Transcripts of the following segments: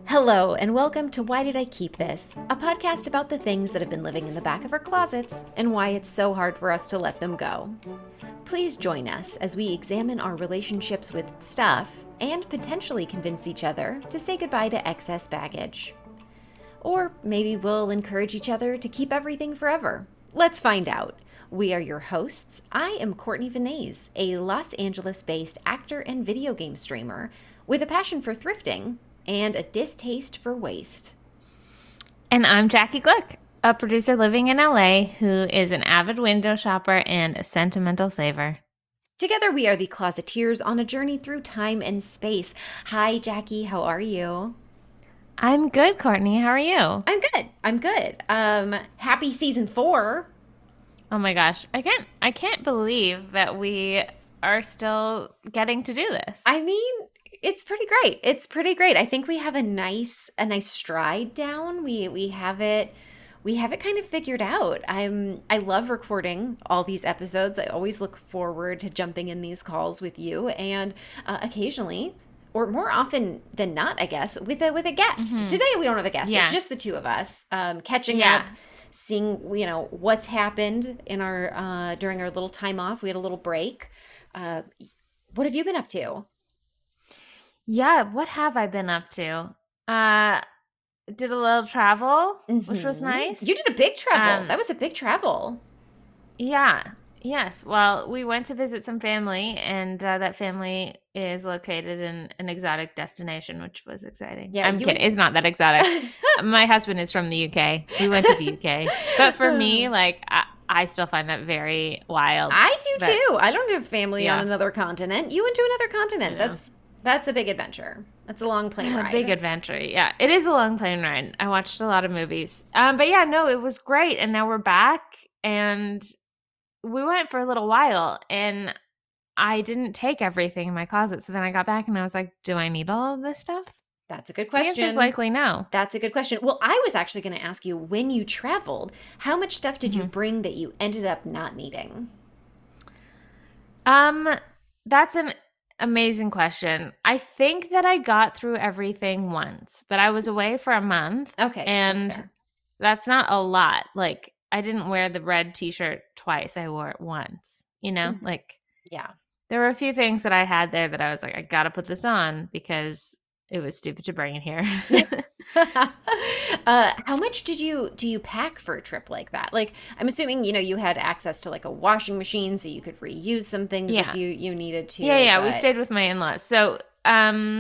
Hello, and welcome to Why Did I Keep This? A podcast about the things that have been living in the back of our closets and why it's so hard for us to let them go. Please join us as we examine our relationships with stuff and potentially convince each other to say goodbye to excess baggage. Or maybe we'll encourage each other to keep everything forever. Let's find out. We are your hosts. I am Courtney Vinay's, a Los Angeles-based actor and video game streamer with a passion for thrifting and a distaste for waste. And I'm Jackie Glick, a producer living in LA who is an avid window shopper and a sentimental saver. Together we are the Closeteers on a journey through time and space. Hi, Jackie. How are you? I'm good, Courtney. How are you? I'm good. Happy season 4. Oh my gosh. I can't believe that we are still getting to do this. I mean, it's pretty great. I think we have a nice stride down. We have it kind of figured out. I love recording all these episodes. I always look forward to jumping in these calls with you, and occasionally, or more often than not, I guess, with a guest. Mm-hmm. Today we don't have a guest. Yeah. It's just the two of us catching up, seeing what's happened in our during our little time off. We had a little break. What have you been up to? Yeah, what have I been up to? Did a little travel, which was nice. You did a big travel. That was a big travel. Yeah. Yes. Well, we went to visit some family, and that family is located in an exotic destination, which was exciting. Yeah, I'm kidding. It's not that exotic. My husband is from the UK. We went to the UK. But for me, I still find that very wild. I do too. I don't have family on another continent. You went to another continent. That's a big adventure. That's a long plane ride. A big adventure, yeah. It is a long plane ride. I watched a lot of movies. But yeah, no, it was great. And now we're back. And we went for a little while. And I didn't take everything in my closet. So then I got back and I was like, do I need all of this stuff? That's a good question. The answer's likely no. That's a good question. Well, I was actually going to ask you, when you traveled, how much stuff did you bring that you ended up not needing? That's an amazing question. I think that I got through everything once, but I was away for a month. Okay. And that's not a lot. Like, I didn't wear the red t-shirt twice. I wore it once, yeah. There were a few things that I had there that I was like, I got to put this on because it was stupid to bring it here. How much do you pack for a trip like that? Like, I'm assuming, you had access to like a washing machine so you could reuse some things if you needed to. Yeah. We stayed with my in-laws. So, how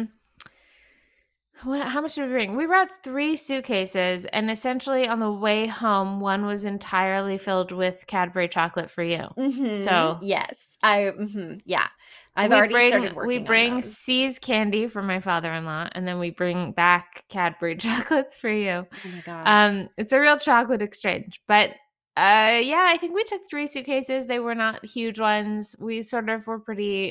much did we bring? We brought 3 suitcases, and essentially on the way home, one was entirely filled with Cadbury chocolate for you. Mm-hmm. So yes, yeah. I've already started working on We bring those. See's candy for my father-in-law, and then we bring back Cadbury chocolates for you. Oh my gosh. It's a real chocolate exchange. But I think we took 3 suitcases. They were not huge ones. We sort of were pretty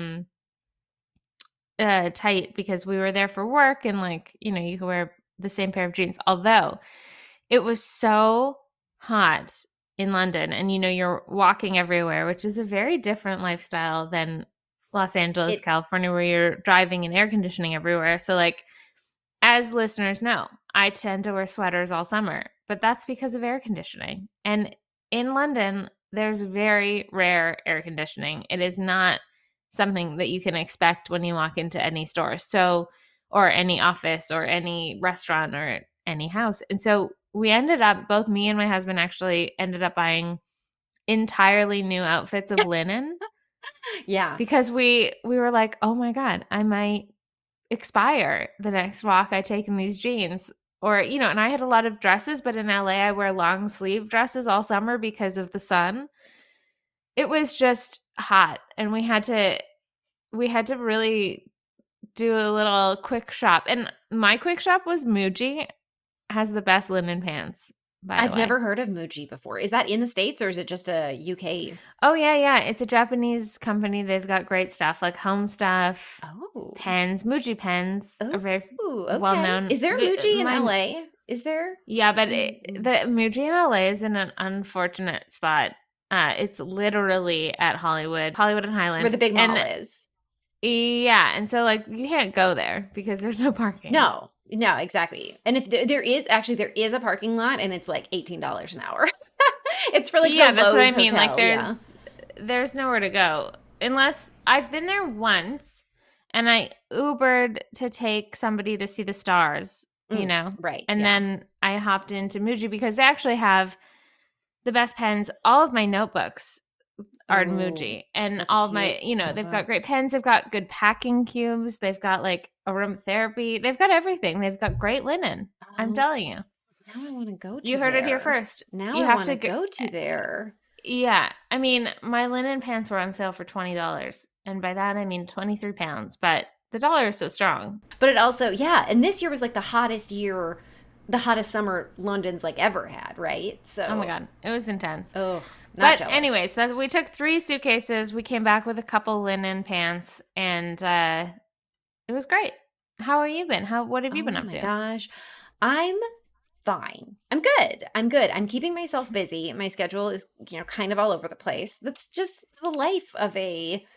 tight because we were there for work, and you could wear the same pair of jeans. Although it was so hot in London, and you're walking everywhere, which is a very different lifestyle than Los Angeles, California, where you're driving and air conditioning everywhere. So as listeners know, I tend to wear sweaters all summer, but that's because of air conditioning. And in London, there's very rare air conditioning. It is not something that you can expect when you walk into any store, or any office or any restaurant or any house. And so we ended up, both me and my husband actually ended up buying entirely new outfits of linen. Yeah. Because we were like, oh my God, I might expire the next walk I take in these jeans. Or, and I had a lot of dresses, but in LA I wear long sleeve dresses all summer because of the sun. It was just hot, and we had to really do a little quick shop. And my quick shop was Muji. Has the best linen pants. I've never heard of Muji before. Is that in the States, or is it just a UK? Oh, yeah. It's a Japanese company. They've got great stuff like home stuff. Oh. Pens. Muji pens are very well known. Is there Muji in LA? Is there? Yeah, but the Muji in LA is in an unfortunate spot. It's literally at Hollywood and Highland. Where the big mall is. Yeah, and so you can't go there because there's no parking. No. No, exactly. And if there is a parking lot, and it's like $18 an hour. It's for like the that's Lowe's what I mean. hotel, Like there's nowhere to go unless I've been there once and I Ubered to take somebody to see the stars, right. And then I hopped into Muji because they actually have the best pens. All of my notebooks are in Muji, and all of my, they've got great pens. They've got good packing cubes. They've got like aromatherapy. They've got everything. They've got great linen. I'm telling you. Now I want to go to You heard it here first. Now you I have want to go to there. Yeah. I mean, my linen pants were on sale for $20. And by that, I mean 23 pounds. But the dollar is so strong. But it also, and this year was like the hottest summer London's like ever had, right? So oh my God. It was intense. Oh, but anyways, we took 3 suitcases. We came back with a couple linen pants, and it was great. How have you been? What have you been up to? Oh my gosh. I'm fine. I'm good. I'm keeping myself busy. My schedule is, kind of all over the place. That's just the life of a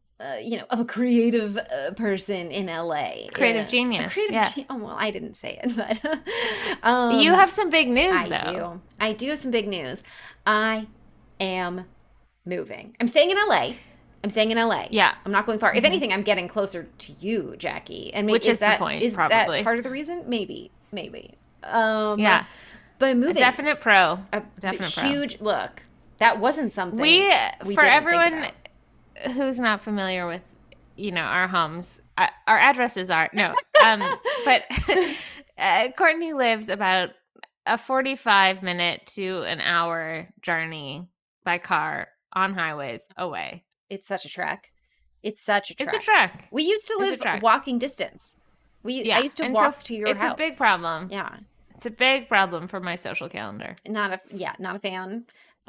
creative person in LA. Creative genius. Oh, well, I didn't say it, but you have some big news, though. I do have some big news. I am moving. I'm staying in LA. Yeah. I'm not going far. Mm-hmm. If anything, I'm getting closer to you, Jackie. And which is the point, is probably. that part of the reason? Maybe. Yeah. But I'm moving. A definite pro. Huge look. That wasn't something we for everyone think about. Who's not familiar with, our homes, our addresses are but Courtney lives about a 45-minute to an hour journey by car on highways away. It's such a trek. It's a trek. We used to live walking distance. I used to walk to your house. It's a big problem. Yeah. It's a big problem for my social calendar. Not a fan.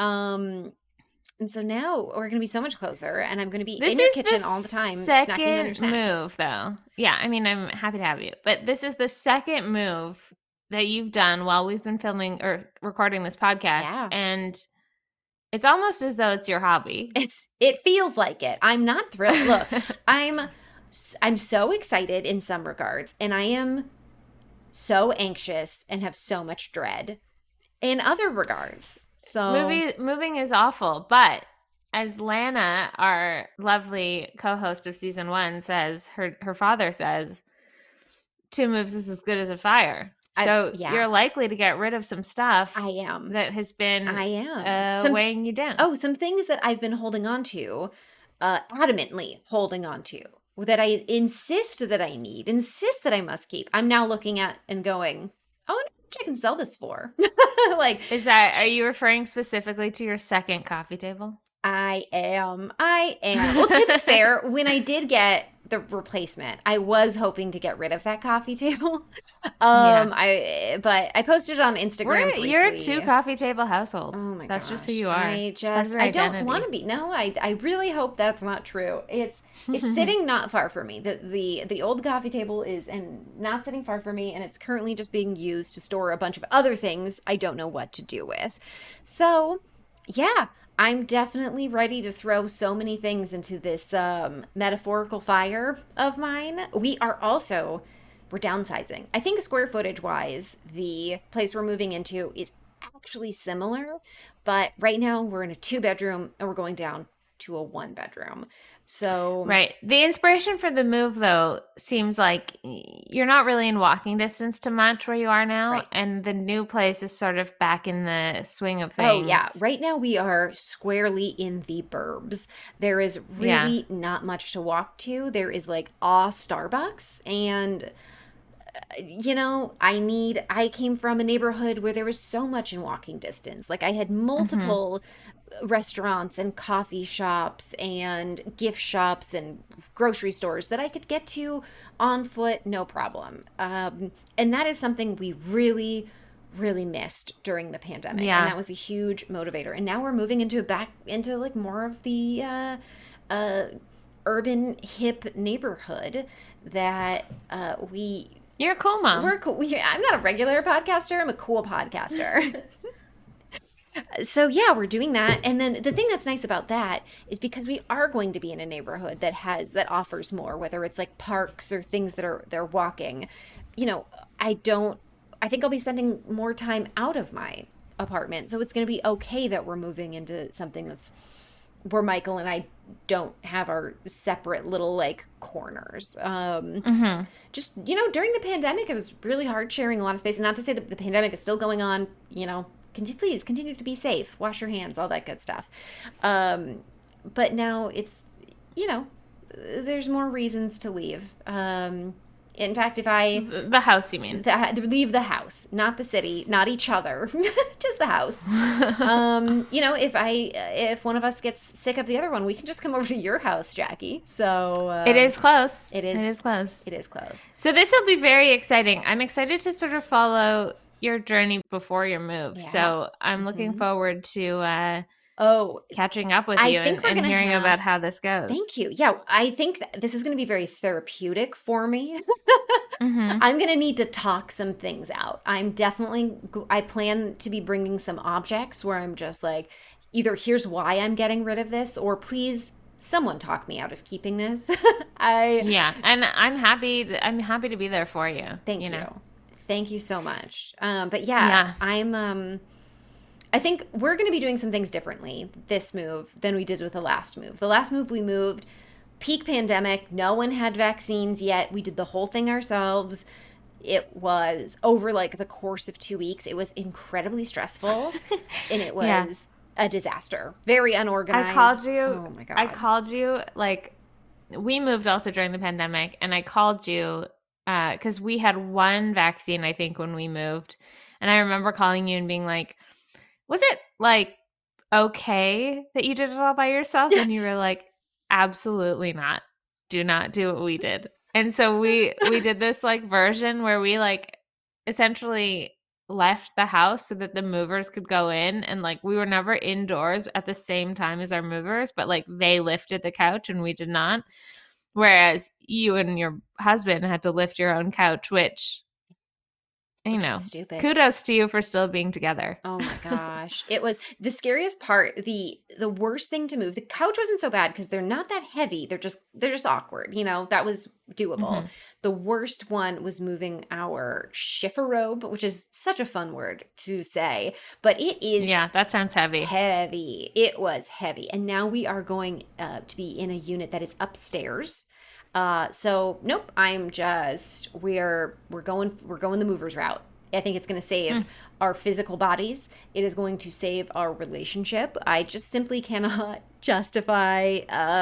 And so now we're going to be so much closer, and I'm going to be in your kitchen all the time, snacking on your snacks. Move, though. Yeah, I mean, I'm happy to have you. But this is the second move that you've done while we've been filming or recording this podcast. Yeah. And it's almost as though it's your hobby. It feels like it. I'm not thrilled. Look, I'm so excited in some regards, and I am so anxious and have so much dread in other regards. So moving is awful, but as Lana, our lovely co-host of season 1, says, her father says, 2 moves is as good as a fire. So you're likely to get rid of some stuff. I am. That has been weighing you down. Oh, some things that I've been holding on to, adamantly holding on to, that I insist that I need, insist that I must keep. I'm now looking at and going, oh, I can sell this for. Are you referring specifically to your second coffee table? I am. Well, to be fair, when I did get the replacement, I was hoping to get rid of that coffee table. But I posted it on Instagram briefly. You're a 2 coffee table household. Oh my gosh. That's just who you are. I don't want to be. No, I really hope that's not true. It's sitting not far from me. The old coffee table is not sitting far from me, and it's currently just being used to store a bunch of other things I don't know what to do with. So, yeah. I'm definitely ready to throw so many things into this metaphorical fire of mine. We're downsizing. I think square footage wise, the place we're moving into is actually similar, but right now we're in a 2-bedroom and we're going down to a 1-bedroom. So right. The inspiration for the move, though, seems like you're not really in walking distance to much where you are now. Right. And the new place is sort of back in the swing of things. Oh, yeah. Right now we are squarely in the burbs. There is really not much to walk to. There is like Starbucks. And, I came from a neighborhood where there was so much in walking distance. Like I had multiple restaurants and coffee shops and gift shops and grocery stores that I could get to on foot, no problem. And that is something we really, really missed during the pandemic. Yeah. And that was a huge motivator. And now we're moving back into like more of the urban hip neighborhood that You're a cool mom. We're cool. I'm not a regular podcaster. I'm a cool podcaster. So yeah, we're doing that. And then the thing that's nice about that is because we are going to be in a neighborhood that offers more, whether it's like parks or things that are walking. I think I'll be spending more time out of my apartment. So it's going to be okay that we're moving into something that's where Michael and I don't have our separate little like corners. Just, during the pandemic, it was really hard sharing a lot of space. And not to say that the pandemic is still going on, please continue to be safe, wash your hands, all that good stuff. But now it's, there's more reasons to leave. In fact, if the house, you mean? Leave the house, not the city, not each other, just the house. If one of us gets sick of the other one, we can just come over to your house, Jackie. So it is close. It is close. It is close. So this will be very exciting. I'm excited to sort of follow your journey before your move. Yeah. So I'm looking forward to catching up with you and hearing about how this goes. Thank you. Yeah, I think this is going to be very therapeutic for me. I'm going to need to talk some things out. I plan to be bringing some objects where I'm just like, either here's why I'm getting rid of this, or please someone talk me out of keeping this. And I'm happy to be there for you. Thank you. Thank you so much. I think we're going to be doing some things differently this move than we did with the last move. The last move we moved, peak pandemic, no one had vaccines yet. We did the whole thing ourselves. It was over like the course of 2 weeks. It was incredibly stressful and it was a disaster. Very unorganized. I called you. Oh my God. I called you like we moved also during the pandemic, and I called you because we had one vaccine, I think, when we moved. And I remember calling you and being like, was it like okay that you did it all by yourself? And you were like, absolutely not. Do not do what we did. And so we did this like version where we like essentially left the house so that the movers could go in, and like we were never indoors at the same time as our movers, but like they lifted the couch and we did not. Whereas you and your husband had to lift your own couch, which stupid. Kudos to you for still being together. Oh my gosh. It was the scariest part. The worst thing to move. The couch wasn't so bad because they're not that heavy. They're just awkward. That was doable. The worst one was moving our chifforobe, which is such a fun word to say, but it is. Yeah, that sounds heavy. Heavy. It was heavy. And now we are going to be in a unit that is upstairs. So nope, we're going the movers route. I think it's going to save our physical bodies. It is going to save our relationship. I just simply cannot justify,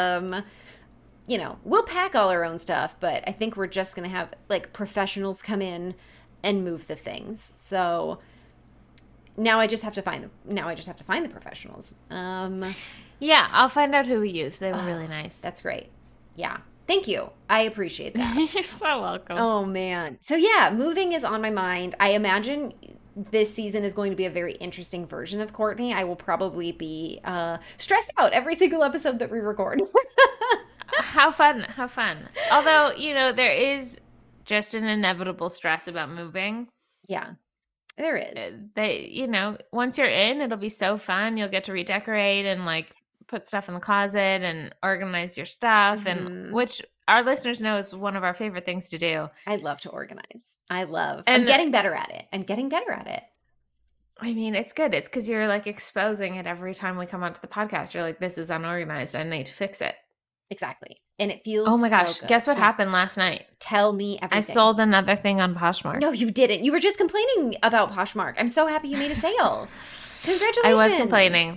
we'll pack all our own stuff, but I think we're just going to have like professionals come in and move the things. So now I just have to find the professionals. Yeah, I'll find out who we use. They were really nice. That's great. Yeah. Thank you. I appreciate that. You're so welcome. Oh, man. So, yeah, moving is on my mind. I imagine this season is going to be a very interesting version of Courtney. I will probably be stressed out every single episode that we record. How fun. Although, there is just an inevitable stress about moving. Yeah, there is. Once you're in, it'll be so fun. You'll get to redecorate and like put stuff in the closet and organize your stuff, and which our listeners know is one of our favorite things to do. I love to organize. I'm getting better at it. I mean, it's good. It's because you're like exposing it every time we come onto the podcast. You're like, this is unorganized. I need to fix it. Exactly. And it feels oh my gosh, so guess what happened last night? Tell me everything. I sold another thing on Poshmark. No, you didn't. You were just complaining about Poshmark. I'm so happy you made a sale. Congratulations. I was complaining.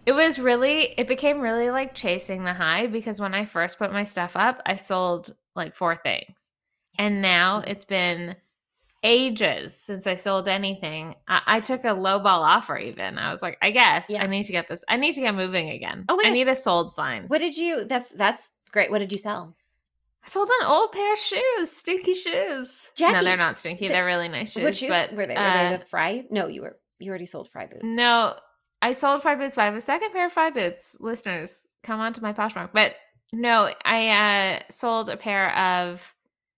It became really like chasing the high, because when I first put my stuff up, I sold like 4 things. And now it's been ages since I sold anything. I took a lowball offer even. I was like, I guess I need to get this. I need to get moving again. Oh my gosh. I need a sold sign. What did you, that's great. What did you sell? I sold an old pair of shoes, stinky shoes. Jackie, no, they're not stinky. They're really nice shoes. What shoes were they? Were they the Fry? No, you already sold Fry boots. No, I sold Fry boots, but I have a second pair of Fry boots. Listeners, come on to my Poshmark. But no, I sold a pair of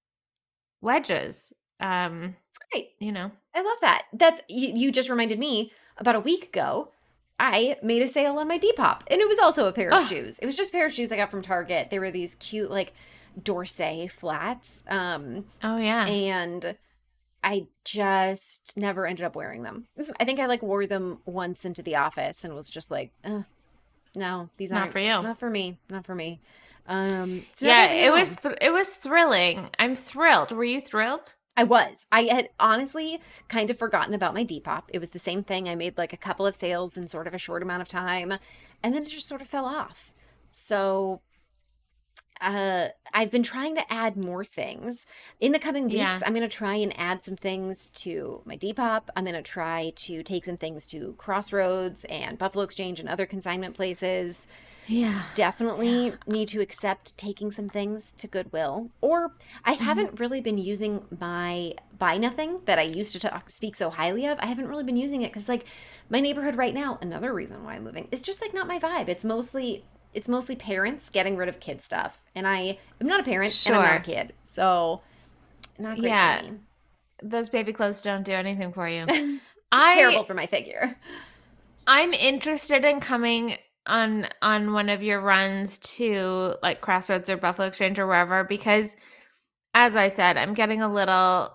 wedges. It's great. I love that. That's you just reminded me about a week ago. I made a sale on my Depop, and it was also a pair of shoes. It was just a pair of shoes I got from Target. They were these cute like Dorsey flats. Oh yeah. And I just never ended up wearing them. I think I like wore them once into the office and was just like, no, these Not aren't for you. not for me, not for me. So now they Yeah, have a new home. it was thrilling. I'm thrilled. Were you thrilled? I was. I had honestly kind of forgotten about my Depop. It was the same thing. I made like a couple of sales in sort of a short amount of time, and then it just sort of fell off. So I've been trying to add more things. In the coming weeks, Yeah. I'm going to try and add some things to my Depop. I'm going to try to take some things to Crossroads and Buffalo Exchange and other consignment places. Yeah. Definitely need to accept taking some things to Goodwill. Or I Mm-hmm. haven't really been using my Buy Nothing that I used to speak so highly of. I haven't really been using it because like my neighborhood right now, another reason why I'm moving, is just like not my vibe. It's mostly parents getting rid of kid stuff. And I am not a parent and I'm not a Sure. kid. So not great for Yeah. me. Those baby clothes don't do anything for you. I Terrible for my figure. I'm interested in coming on one of your runs to like Crossroads or Buffalo Exchange or wherever because as I said, I'm getting a little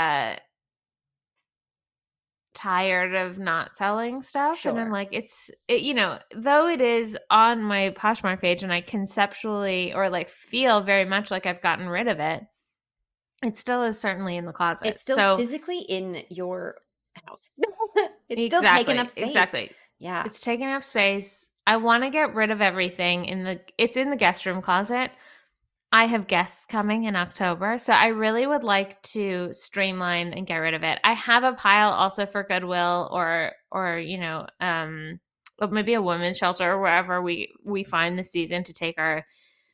tired of not selling stuff and I'm Sure. like though it is on my Poshmark page and I conceptually or like feel very much like I've gotten rid of it, it still is certainly in the closet. It's still So physically in your house. It's still taking up exactly, space. exactly. Yeah. It's taking up space. I want to get rid of everything it's in the guest room closet. I have guests coming in October, so I really would like to streamline and get rid of it. I have a pile also for Goodwill or or maybe a women's shelter or wherever we find the season to take our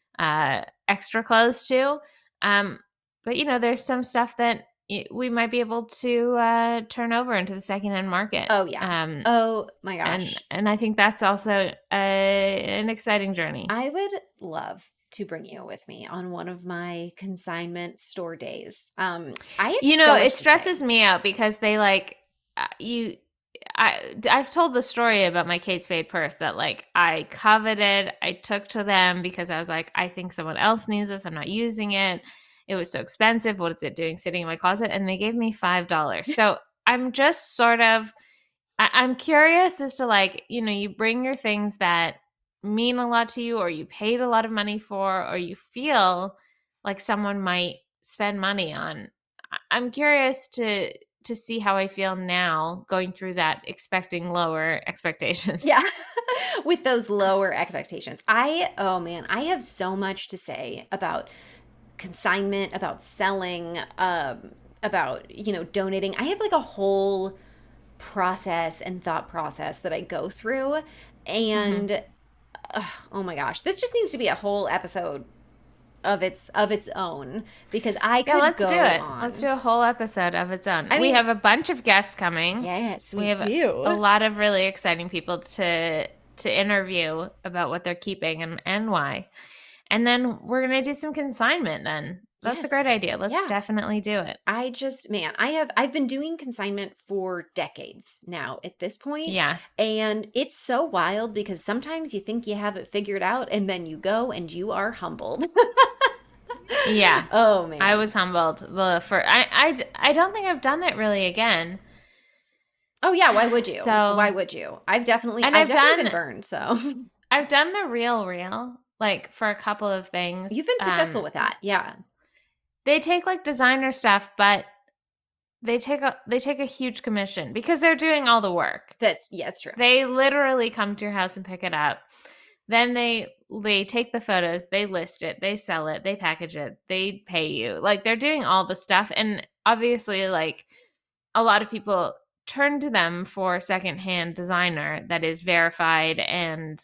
extra clothes to. But there's some stuff that we might be able to turn over into the secondhand market. Oh yeah. Oh my And gosh. I think that's also an exciting journey. I would love to bring you with me on one of my consignment store days. I have so much It to say. stresses me out because they like you. I've told the story about my Kate Spade purse that like I coveted. I took to them because I was like, I think someone else needs this. I'm not using it. It was so expensive. What is it doing sitting in my closet? And they gave me $5. So I'm just sort of I'm curious as to like, you bring your things that mean a lot to you or you paid a lot of money for or you feel like someone might spend money on. I'm curious to see how I feel now going through that expecting lower expectations. Yeah. With those lower expectations. Oh man, I have so much to say about consignment, about selling, about, donating. I have like a whole process and thought process that I go through. Mhm. And oh my gosh, this just needs to be a whole episode of its own because I Yeah, could let's do go it. on. Let's do a whole episode of its own. I We mean, have a bunch of guests coming. yes, We we have a do. lot of really exciting people to interview about what they're keeping and why. And then we're going to do some consignment then. That's a great Yes. idea. Let's Yeah. definitely do it. Man, I've been doing consignment for decades now at this point, Yeah. and it's so wild because sometimes you think you have it figured out and then you go and you are humbled. Yeah. Oh I man. was humbled. I don't think I've done it really again. Oh yeah, why would you? So, Why would you? I've definitely and I've I've definitely been done burned, so I've done the real like for a couple of things. you've been successful with that. Yeah. They take like designer stuff, but they take a huge commission because they're doing all the work. Yeah, it's true. They literally come to your house and pick it up. Then they take the photos, they list it, they sell it, they package it, they pay you. Like they're doing all the stuff and obviously like a lot of people turn to them for secondhand designer that is verified and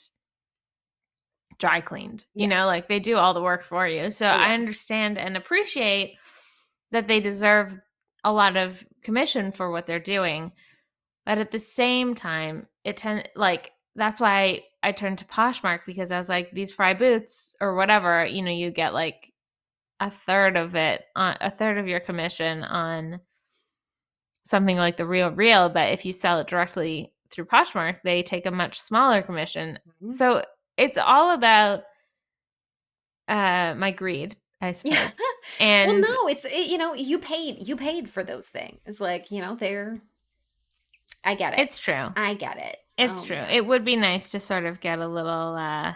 dry cleaned. Yeah. Like they do all the work for you. So Oh I yeah. understand and appreciate that they deserve a lot of commission for what they're doing. But at the same time, that's why I turned to Poshmark because I was like, these Fry boots or whatever, you get like a third of it on a third of your commission on something like the Real. But if you sell it directly through Poshmark, they take a much smaller commission. Mhm. So it's all about my greed. I suppose. Yeah. And well, no, you paid for those things. Like, I get it. it's true. I get it. It's true. Man. It would be nice to sort of get a little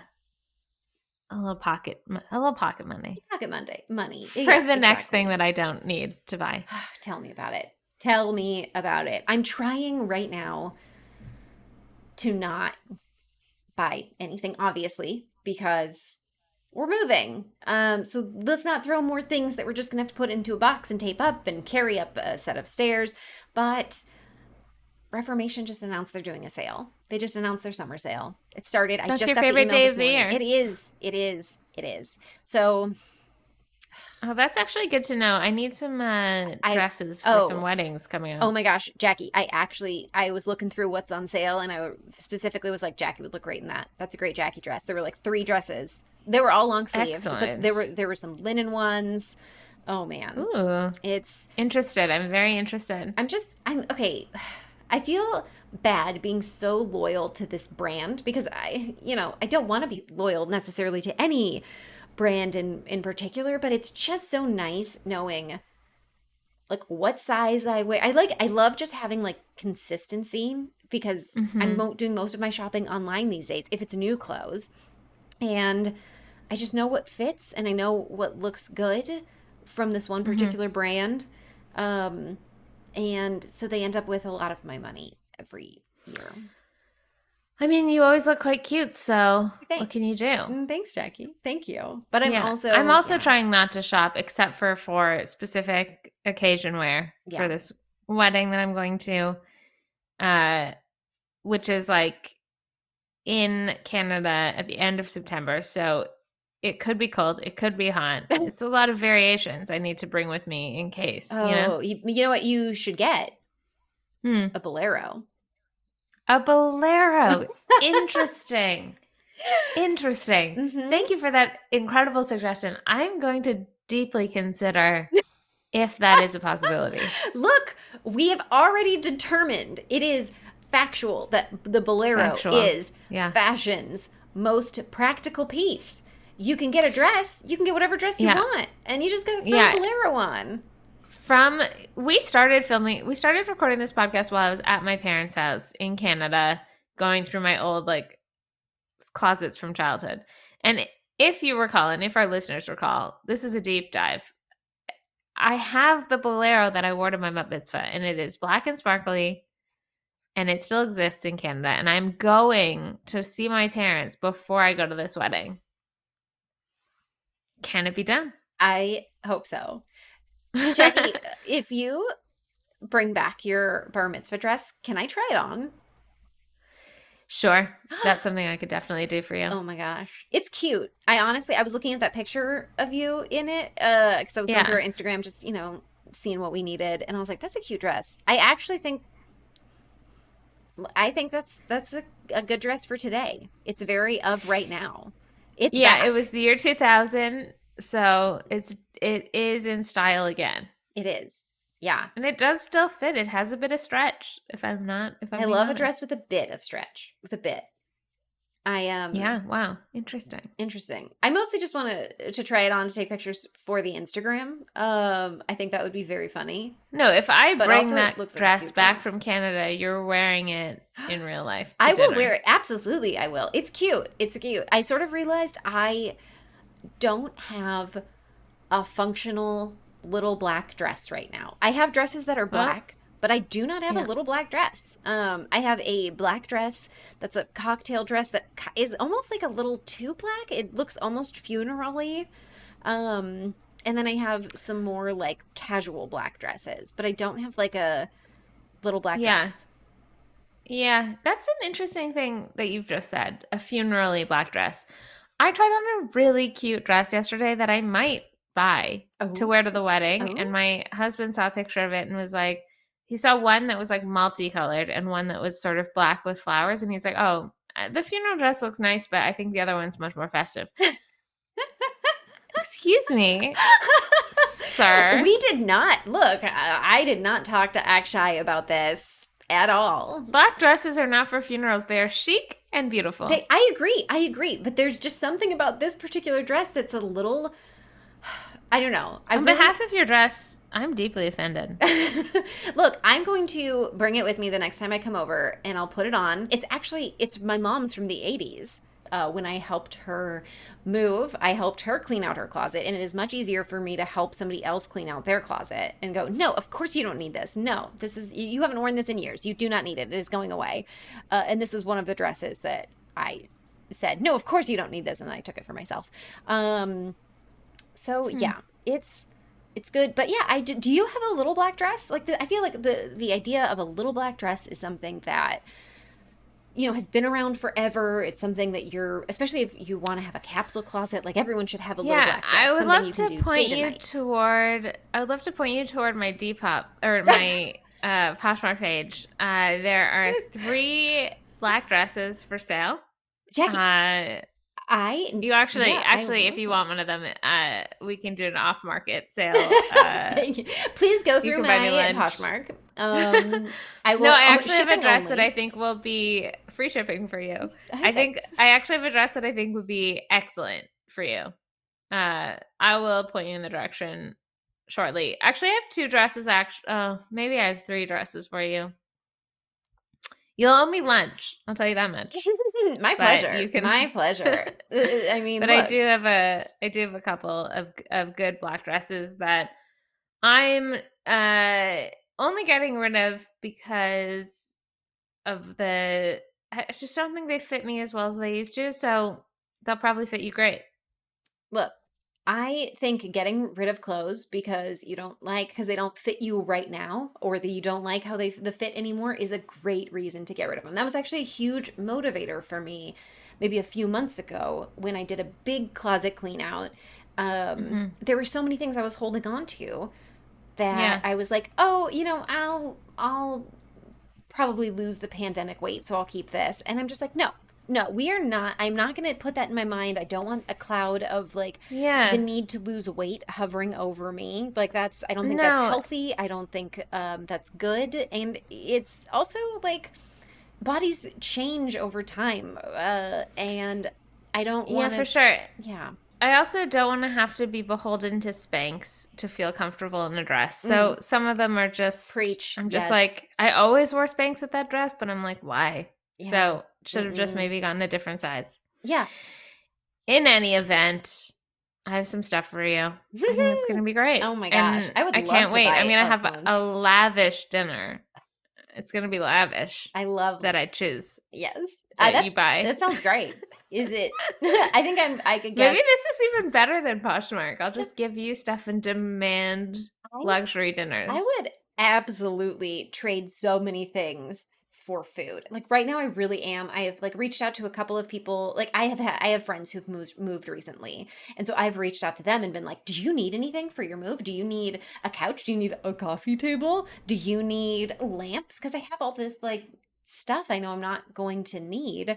pocket money. Pocket money. For Yeah, the next exactly. thing that I don't need to buy. Tell me about it. Tell me about it. I'm trying right now to not buy anything, obviously, because we're moving. So let's not throw more things that we're just gonna have to put into a box and tape up and carry up a set of stairs. But Reformation just announced they're doing a sale. They just announced their summer sale. It started. That's I just your got favorite the email day this of the morning. year. It is. It is. It is. So. Oh, that's actually good to know. I need some dresses for some weddings coming up. Oh my gosh, Jackie, I was looking through what's on sale and I specifically was like, Jackie would look great in that. That's a great Jackie dress. There were like 3 dresses. They were all long sleeved, but there were some linen ones. Oh man. Ooh. It's interested. I'm very interested. I'm okay. I feel bad being so loyal to this brand because I don't want to be loyal necessarily to any brand in particular, but it's just so nice knowing like what size I wear. I love just having like consistency because I'm doing most of my shopping online these days if it's new clothes, and I just know what fits and I know what looks good from this one particular brand, and so they end up with a lot of my money every year. I mean, you always look quite cute, so Thanks. What can you do? Thanks, Jackie. Thank you. But I'm also trying not to shop except for specific occasion wear for this wedding that I'm going to, which is like in Canada at the end of September. So it could be cold. It could be hot. It's a lot of variations I need to bring with me in case. Oh, you know what you should get? A bolero. A bolero. Interesting. Thank you for that incredible suggestion. I'm going to deeply consider if that is a possibility. Look, we have already determined it is factual that the bolero is fashion's most practical piece. You can get a dress. You can get whatever dress you want. And you just got to throw a bolero on. We started recording this podcast while I was at my parents' house in Canada, going through my old like closets from childhood. And if you recall, and if our listeners recall, this is a deep dive. I have the bolero that I wore to my bat mitzvah, and it is black and sparkly, and it still exists in Canada. And I'm going to see my parents before I go to this wedding. Can it be done? I hope so. Jackie, if you bring back your bar mitzvah dress, can I try it on? Sure. That's something I could definitely do for you. Oh my gosh. It's cute. I was looking at that picture of you in it because I was going through our Instagram just, seeing what we needed. And I was like, that's a cute dress. I think that's a good dress for today. It's very of right now. It's back. It was the year 2000. So it is in style again. It is. Yeah. And it does still fit. It has a bit of stretch. I love honest. A dress with a bit of stretch. With a bit. Yeah, wow. Interesting. I mostly just want to try it on to take pictures for the Instagram. I think that would be very funny. No, if I bring that dress back from Canada, you're wearing it in real life. I will wear it. Absolutely, I will. It's cute. I sort of realized I don't have a functional little black dress right now. I have dresses that are black, but I do not have a little black dress. I have a black dress that's a cocktail dress that is almost like a little too black. It looks almost funeral-y. And then I have some more like casual black dresses, but I don't have like a little black dress. Yeah, that's an interesting thing that you've just said, a funeral-y black dress. I tried on a really cute dress yesterday that I might buy to wear to the wedding. And my husband saw a picture of it and was like, he saw one that was like multicolored and one that was sort of black with flowers. And he's like, oh, the funeral dress looks nice, but I think the other one's much more festive. Excuse me, sir. We did not, look, I did not talk to Akshay about this at all. Black dresses are not for funerals. They are chic and beautiful. I agree. But there's just something about this particular dress that's a little, I don't know. On behalf of your dress, I'm deeply offended. Look, I'm going to bring it with me the next time I come over, and I'll put it on. It's my mom's from the 80s. When I helped her move, I helped her clean out her closet, and it is much easier for me to help somebody else clean out their closet and go, no, of course you don't need this. No, you haven't worn this in years. You do not need it. It is going away. And this is one of the dresses that I said, no, of course you don't need this, and I took it for myself. Yeah, it's good. But yeah, do you have a little black dress? Like, I feel like the idea of a little black dress is something that, has been around forever. It's something that especially if you want to have a capsule closet, like everyone should have a little black dress. I would love to point you toward my Depop or my Poshmark page. There are 3 black dresses for sale. Jackie, if you want one of them, we can do an off-market sale. Please go through my Poshmark. I actually have a dress that I think will be free shipping for you. I actually have a dress that I think would be excellent for you. I will point you in the direction shortly. Actually, I have 2 dresses. Maybe I have 3 dresses for you. You'll owe me lunch. I'll tell you that much. My pleasure. My pleasure. I mean, but look. I do have a couple of good black dresses that I'm only getting rid of because of I just don't think they fit me as well as they used to. So they'll probably fit you great. Look, I think getting rid of clothes because they don't fit you right now, or that you don't like how the fit anymore, is a great reason to get rid of them. That was actually a huge motivator for me maybe a few months ago when I did a big closet clean out. There were so many things I was holding on to that I was like, oh, I'll probably lose the pandemic weight, so I'll keep this. And I'm just like, no, we are not. I'm not going to put that in my mind. I don't want a cloud of the need to lose weight hovering over me. Like I don't think that's healthy. I don't think that's good. And it's also bodies change over time. And I don't want to. Yeah, for sure. Yeah. I also don't want to have to be beholden to Spanx to feel comfortable in a dress. So some of them are just preach. I'm just I always wore Spanx with that dress, but I'm like, why? Yeah. So should have just maybe gotten a different size. Yeah. In any event, I have some stuff for you. I think it's going to be great. Oh my gosh. I can't wait. I'm going to have a lavish dinner. It's going to be lavish. I love that I choose. Yes. You buy. That sounds great. Is it? I could guess. Maybe this is even better than Poshmark. I'll just give you stuff and demand luxury dinners. I would absolutely trade so many things for food. Like right now I really am. I have reached out to a couple of people. Like I have friends who've moved recently. And so I've reached out to them and been like, do you need anything for your move? Do you need a couch? Do you need a coffee table? Do you need lamps? Because I have all this stuff I know I'm not going to need.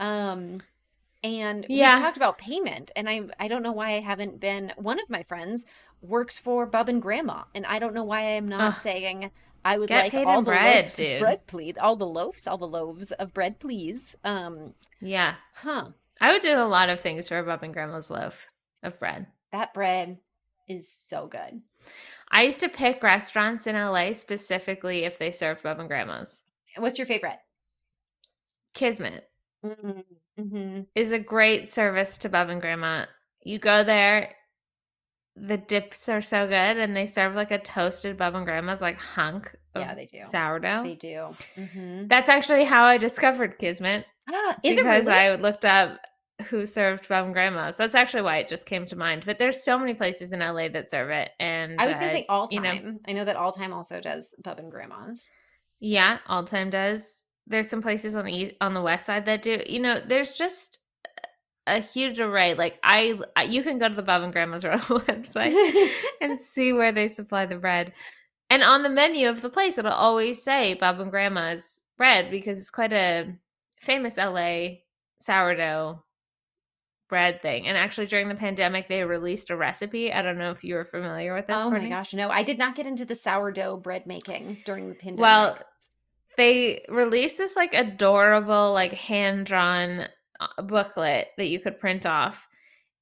And we've talked about payment, and I don't know why I haven't been. One of my friends works for Bub and Grandma, and I don't know why I'm not saying I would like all the loaves of bread, please. All the loaves of bread, please. Yeah. Huh. I would do a lot of things for Bub and Grandma's loaf of bread. That bread is so good. I used to pick restaurants in LA specifically if they served Bub and Grandma's. What's your favorite? Kismet. Is a great service to Bub and Grandma. You go there, the dips are so good, and they serve a toasted Bub and Grandma's hunk of they do. Sourdough. They do. That's actually how I discovered Kismet. Is it really? Because I looked up who served Bub and Grandma's. That's actually why it just came to mind. But there's so many places in LA that serve it. And I was going to say All Time. I know that All Time also does Bub and Grandma's. Yeah, All Time does. There's some places on the west side that do. There's just a huge array. You can go to the Bub and Grandma's website and see where they supply the bread. And on the menu of the place, it'll always say Bub and Grandma's bread because it's quite a famous LA sourdough bread thing. And actually during the pandemic, they released a recipe. I don't know if you were familiar with this. Oh my gosh, no. I did not get into the sourdough bread making during the pandemic. Well, they released this adorable hand-drawn booklet that you could print off,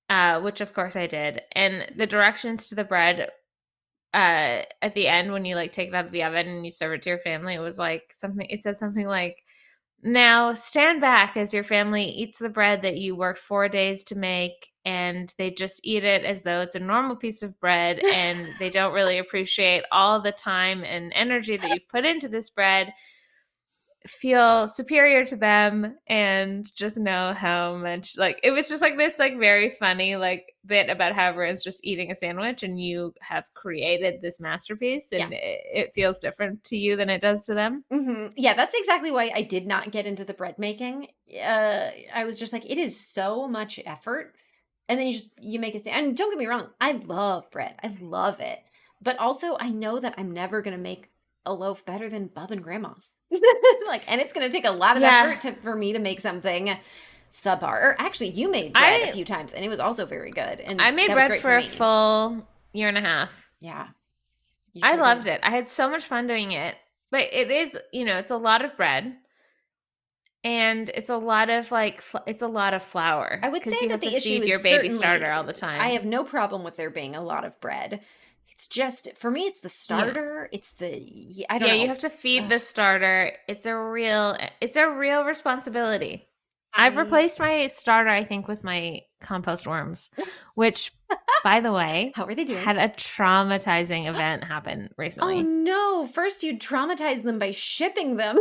which of course I did. And the directions to the bread at the end, when you like take it out of the oven and you serve it to your family, it was like something, it said something like, now stand back as your family eats the bread that you worked 4 days to make, and they just eat it as though it's a normal piece of bread, and they don't really appreciate all the time and energy that you've put into this bread, feel superior to them, and just know how much, like, it was just like this like very funny like bit about how everyone's just eating a sandwich and you have created this masterpiece, and it feels different to you than it does to them. Yeah, that's exactly why I did not get into the bread making. I was just like, it is so much effort, and then you make it. And don't get me wrong, I love bread, I love it, but also I know that I'm never gonna make a loaf better than Bub and Grandma's. Like, and it's gonna take a lot of effort for me to make something subpar. Or actually, you made bread a few times, and it was also very good. And I made bread for a full year and a half. Yeah, I loved it. I had so much fun doing it. But it is, it's a lot of bread, and it's a lot of flour. I would say that the issue is your baby starter all the time. I have no problem with there being a lot of bread. It's just, for me, it's the starter. It's I don't know. Yeah, you have to feed the starter. It's a real responsibility. I've replaced my starter, I think, with my compost worms, which, by the way, how are they doing? Had a traumatizing event happen recently. Oh no! First, you traumatized them by shipping them.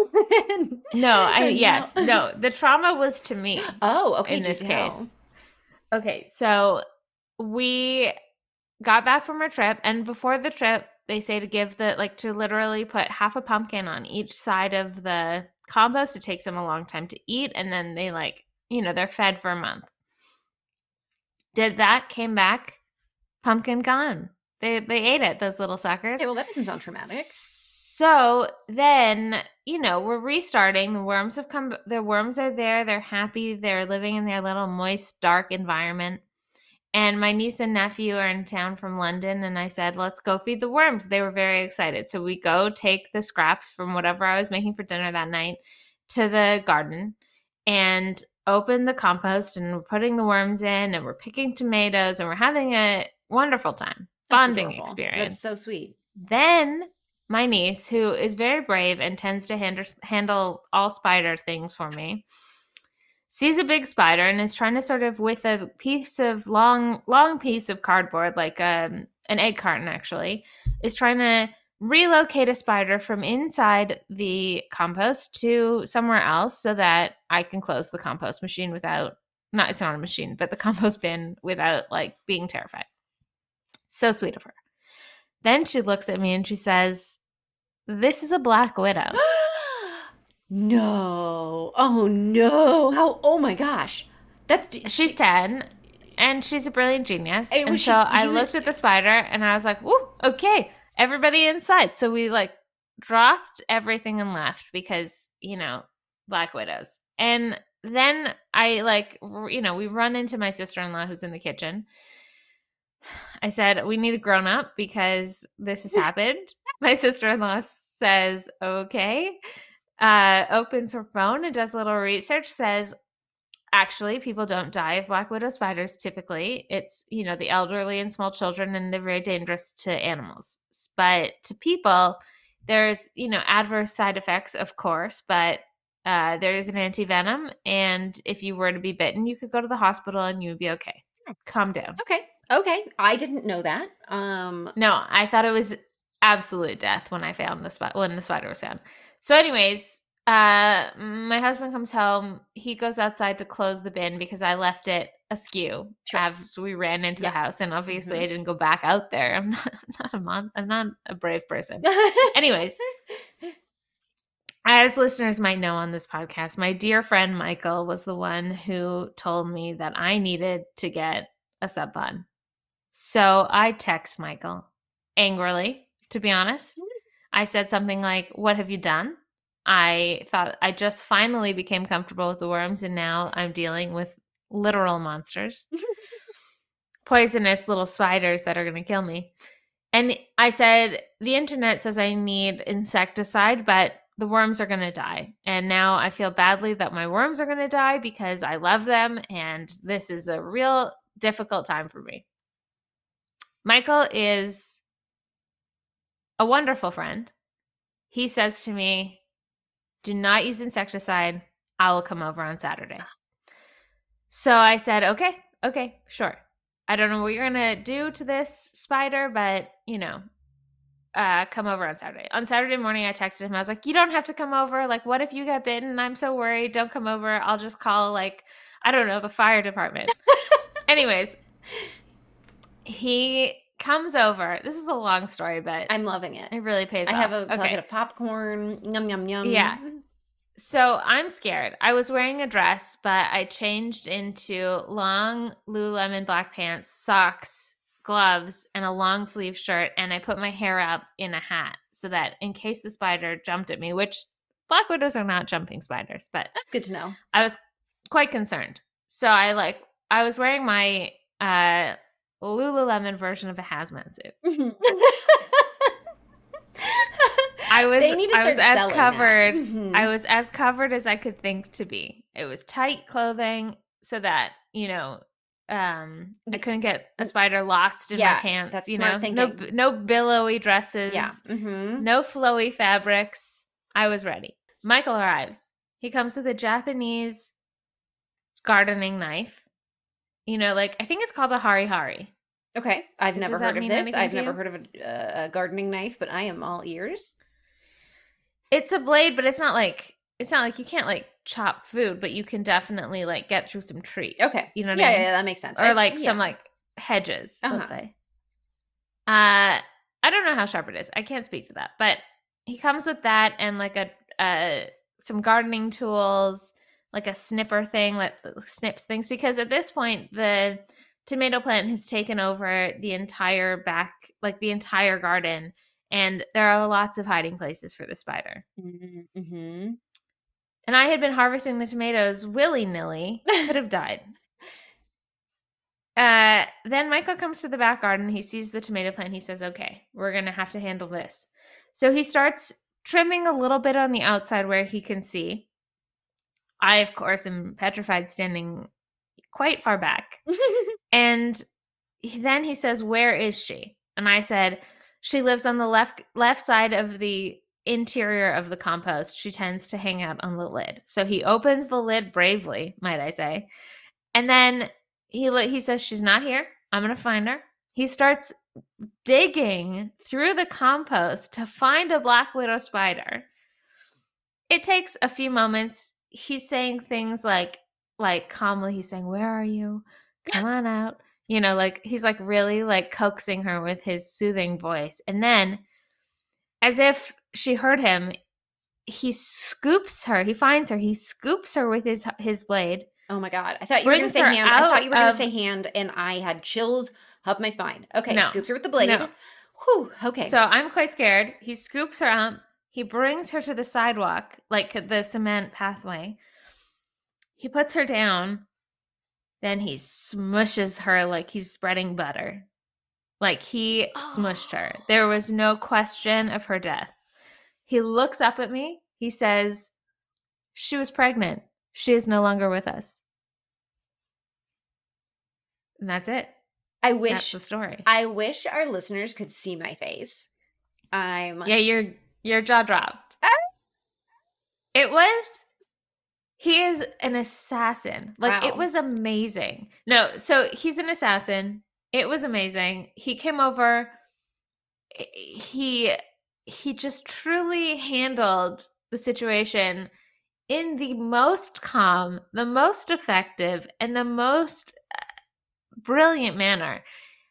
No, the trauma was to me. Oh, okay. In this case, okay. So we got back from our trip, and before the trip, they say to give to literally put half a pumpkin on each side of the compost. It takes them a long time to eat, and then they they're fed for a month. Did that, came back, pumpkin gone. They ate it, those little suckers. Okay, well, that doesn't sound traumatic. So then, we're restarting. The worms have come. The worms are there. They're happy. They're living in their little moist, dark environment. And my niece and nephew are in town from London, and I said, let's go feed the worms. They were very excited. So we go take the scraps from whatever I was making for dinner that night to the garden and open the compost, and we're putting the worms in, and we're picking tomatoes, and we're having a wonderful time. Bonding experience. That's so sweet. Then my niece, who is very brave and tends to handle all spider things for me, sees a big spider and is trying to sort of, with a piece of long piece of cardboard, like an egg carton actually, is trying to relocate a spider from inside the compost to somewhere else so that I can close the compost machine it's not a machine, but the compost bin without being terrified. So sweet of her. Then she looks at me and she says, "This is a black widow." No. Oh no. Oh my gosh. She's 10 and she's a brilliant genius. And so I looked at the spider and I was like, "Woo, okay, everybody inside." So we dropped everything and left because, black widows. And then I we run into my sister-in-law who's in the kitchen. I said, "We need a grown-up because this has happened." My sister-in-law says, "Okay." Opens her phone and does a little research, says, actually, people don't die of black widow spiders typically. It's, the elderly and small children, and they're very dangerous to animals. But to people, there's, adverse side effects, of course, but there is an anti-venom, and if you were to be bitten, you could go to the hospital and you would be okay. Calm down. Okay. I didn't know that. No, I thought it was absolute death when when the spider was found. So anyways, my husband comes home. He goes outside to close the bin because I left it askew as we ran into the house. And obviously I didn't go back out there. I'm not a brave person. Anyways, as listeners might know on this podcast, my dear friend Michael was the one who told me that I needed to get a sub bun. So I text Michael angrily, to be honest. I said something like, "What have you done? I thought I just finally became comfortable with the worms, and now I'm dealing with literal monsters. Poisonous little spiders that are going to kill me." And I said, "The internet says I need insecticide, but the worms are going to die. And now I feel badly that my worms are going to die because I love them, and this is a real difficult time for me. Michael is a wonderful friend. He says to me, do not use insecticide. I will come over on Saturday. So I said, okay, sure. I don't know what you're going to do to this spider, but, come over on Saturday. On Saturday morning, I texted him. I was like, you don't have to come over. Like, what if you get bitten? I'm so worried. Don't come over. I'll just call, I don't know, the fire department. Anyways, he comes over. This is a long story, but I'm loving it. It really pays off. I have a bucket of popcorn. Yum, yum, yum. Yeah. So I'm scared. I was wearing a dress, but I changed into long Lululemon black pants, socks, gloves, and a long sleeve shirt. And I put my hair up in a hat so that in case the spider jumped at me, which black widows are not jumping spiders, but that's good to know. I was quite concerned. So I was wearing my Lululemon version of a hazmat suit. I was as covered. Mm-hmm. I was as covered as I could think to be. It was tight clothing so that, I couldn't get a spider lost in my pants. That's smart thinking. No billowy dresses. Yeah. Mm-hmm. No flowy fabrics. I was ready. Michael arrives. He comes with a Japanese gardening knife. I think it's called a hari-hari. Okay. I've never heard of this. I've never heard of a gardening knife, but I am all ears. It's a blade, but it's not like you can't chop food, but you can definitely get through some trees. Okay. You know what I mean? Yeah, that makes sense. Or some hedges, let's say. I don't know how sharp it is. I can't speak to that. But he comes with that and some gardening tools, a snipper thing that snips things, because at this point the tomato plant has taken over the entire back, the entire garden, and there are lots of hiding places for the spider. Mm-hmm. And I had been harvesting the tomatoes willy-nilly. Could have died. Then Michael comes to the back garden. He sees the tomato plant. He says, okay, we're going to have to handle this. So he starts trimming a little bit on the outside where he can see. I, of course, am petrified, standing quite far back. And then he says, where is she? And I said, she lives on the left side of the interior of the compost. She tends to hang out on the lid. So he opens the lid bravely, might I say. And then he says, she's not here. I'm going to find her. He starts digging through the compost to find a black widow spider. It takes a few moments. He's saying things like calmly, he's saying, where are you? Come on out. He's really coaxing her with his soothing voice. And then, as if she heard him, he scoops her. He finds her. He scoops her with his blade. Oh my God. I thought you were going to say hand. I thought you were going to say hand, and I had chills up my spine. Okay, no. Scoops her with the blade. No. Whew, okay. So I'm quite scared. He scoops her out. He brings her to the sidewalk, the cement pathway. He puts her down. Then he smushes her like he's spreading butter. He smushed her. There was no question of her death. He looks up at me. He says, she was pregnant. She is no longer with us. And that's it. That's the story. I wish our listeners could see my face. Yeah, your jaw dropped. He is an assassin. Wow. It was amazing. No, so he's an assassin. It was amazing. He came over. He just truly handled the situation in the most calm, the most effective, and the most brilliant manner.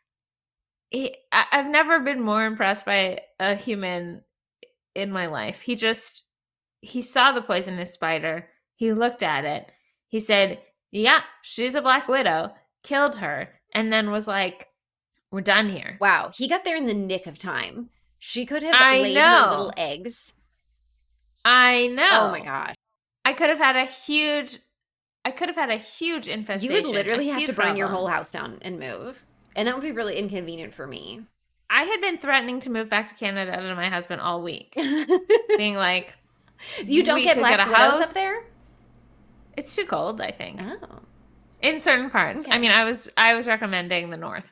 I've never been more impressed by a human in my life. He saw the poisonous spider. He looked at it. He said, yeah, she's a black widow, killed her, and then was like, we're done here. Wow. He got there in the nick of time. She could have laid her little eggs. I know. Oh my gosh. I could have had a huge infestation. You would literally have to burn your whole house down and move. And that would be really inconvenient for me. I had been threatening to move back to Canada to my husband all week. Being like, you don't get black widows up there? It's too cold, I think. Oh. In certain parts. Okay. I mean, I was recommending the north.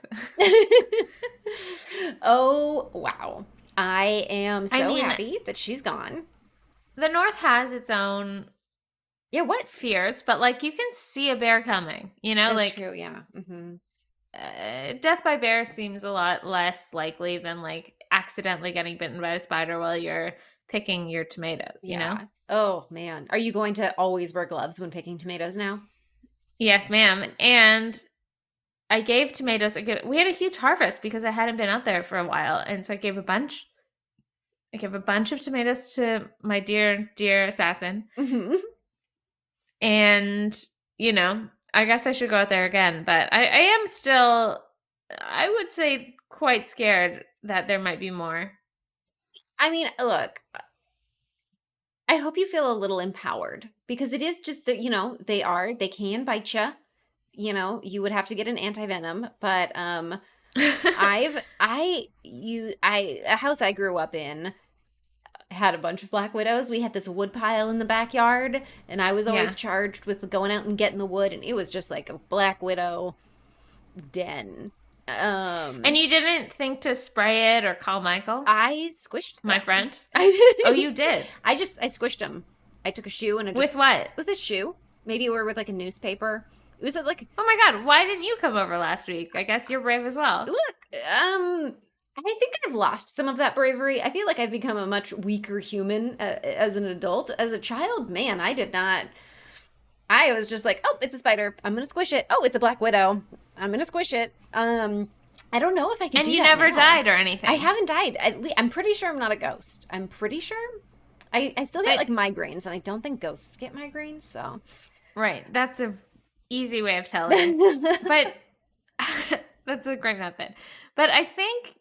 Oh, wow. I am so I mean, happy that she's gone. the north has its own What? fears, but like you can see a bear coming, That's like true, yeah. Mm-hmm. death by bear seems a lot less likely than like accidentally getting bitten by a spider while you're picking your tomatoes, Yeah. Oh, man. Are you going to always wear gloves when picking tomatoes now? Yes, ma'am. And I gave tomatoes. We had a huge harvest because I hadn't been out there for a while, and so I gave a bunch. I gave a bunch of tomatoes to my dear, dear assassin, Mm-hmm. and I guess I should go out there again. But I am still, I would say, quite scared that there might be more. I mean, look, I hope you feel a little empowered because it is just that, they can bite you. You would have to get an anti-venom, but a house I grew up in had a bunch of black widows. We had this wood pile in the backyard, and I was always charged with going out and getting the wood, and it was just like a black widow den. And you didn't think to spray it or call Michael? I squished them. My friend? I did. Oh, you did? I squished them. I took a shoe and with what? With a shoe. Maybe or with like a newspaper. It was like, oh my God, why didn't you come over last week? I guess you're brave as well. Look, I think I've lost some of that bravery. I feel like I've become a much weaker human as an adult. As a child, man, I did not. I was just like, oh, it's a spider. I'm gonna squish it. Oh, it's a black widow. I'm gonna squish it. I don't know if I can. And do you that never now. died or anything. I haven't died. I'm pretty sure I'm not a ghost. I'm pretty sure. I still get like migraines, and I don't think ghosts get migraines. So, right, that's a easy way of telling. But that's a great method. But I think,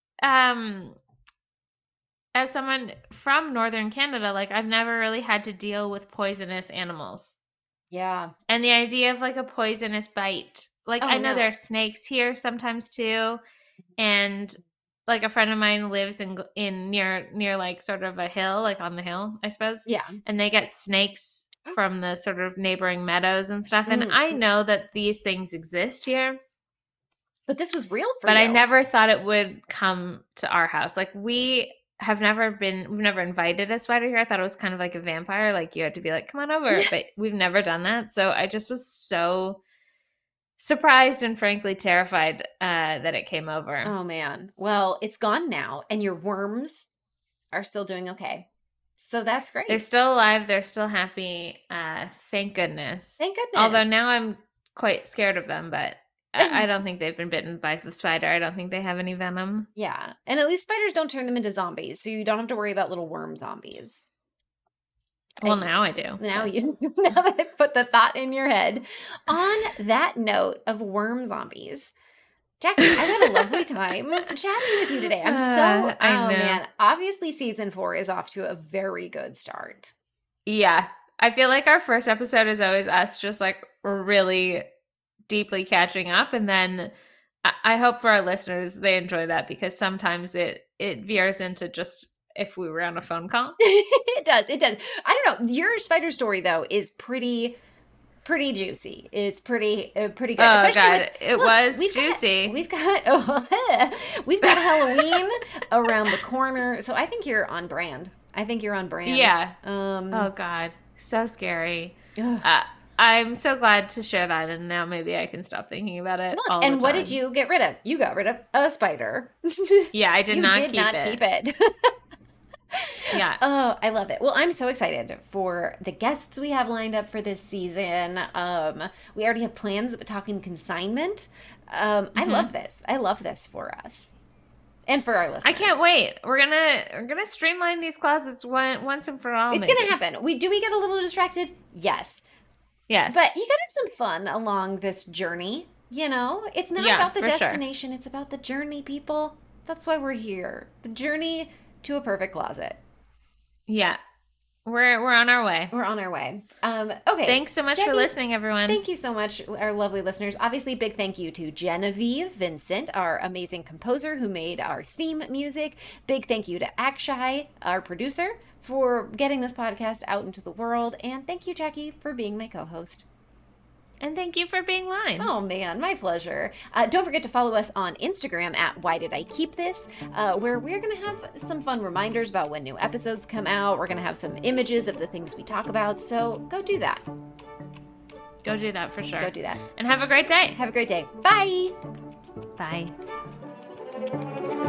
as someone from northern Canada, like I've never really had to deal with poisonous animals. Yeah. And the idea of like a poisonous bite, like I know no. there are snakes here sometimes too, and like a friend of mine lives in near like sort of a hill, like on the hill, I suppose. Yeah. And they get snakes from the sort of neighboring meadows and stuff. And I know that these things exist here. But this was real for you. But I you. never thought it would come to our house. Like we've never invited a spider here. I thought it was kind of like a vampire. Like you had to be like, come on over. But we've never done that. So I just was so surprised and frankly terrified that it came over. Oh man. Well, it's gone now, and your worms are still doing okay. So that's great. They're still alive. They're still happy. Thank goodness. Thank goodness. Although now I'm quite scared of them, but I don't think they've been bitten by the spider. I don't think they have any venom. Yeah. And at least spiders don't turn them into zombies, so you don't have to worry about little worm zombies. Well, now I do. Now that I've put the thought in your head. On that note of worm zombies, Jackie, I had a lovely time chatting with you today. I'm so, I know. Man, obviously season 4 is off to a very good start. Yeah. I feel like our first episode is always us just like really deeply catching up. And then I hope for our listeners, they enjoy that because sometimes it veers into just if we were on a phone call. It does. I don't know. Your spider story though is pretty juicy. It's pretty good. Oh Especially God, was juicy. We've got Halloween around the corner, so I think you're on brand. Yeah. Oh God, so scary. I'm so glad to share that, and now maybe I can stop thinking about it. Look, and what did you get rid of? You got rid of a spider. Yeah, I did not keep it. Yeah. Oh, I love it. Well, I'm so excited for the guests we have lined up for this season. We already have plans of talking consignment. I love this. I love this for us. And for our listeners. I can't wait. We're gonna streamline these closets once and for all. It's gonna happen. We get a little distracted? Yes. Yes. But you gotta have some fun along this journey. It's not about the destination, it's about the journey, people. That's why we're here. The journey to a perfect closet. Yeah. We're on our way. We're on our way. Okay. Thanks so much for listening, everyone. Thank you so much, our lovely listeners. Obviously, big thank you to Genevieve Vincent, our amazing composer who made our theme music. Big thank you to Akshay, our producer, for getting this podcast out into the world. And thank you, Jackie, for being my co-host. And thank you for being mine. Oh, man, my pleasure. Don't forget to follow us on Instagram at Why Did I Keep This, where we're going to have some fun reminders about when new episodes come out. We're going to have some images of the things we talk about, so go do that. Go do that for sure. Go do that. And have a great day. Have a great day. Bye. Bye.